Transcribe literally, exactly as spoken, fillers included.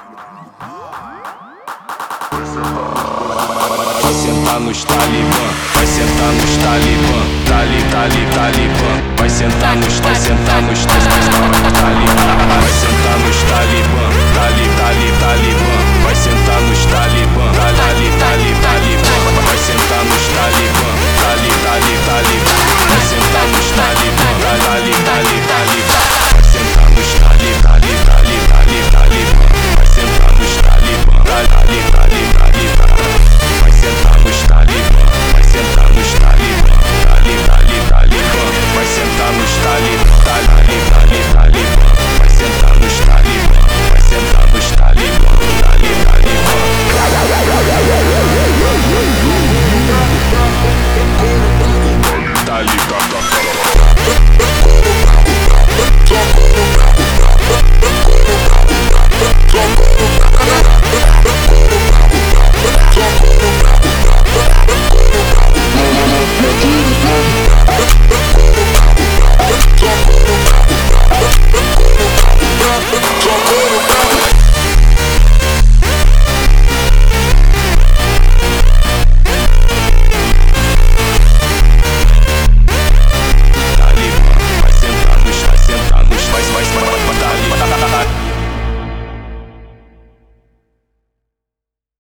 Vai sentar nos talibã, vai sentar nos talibã, tali, tali, talibã. Vai sentar nos, vai sentar nos talibã, vai sentar nos talibã.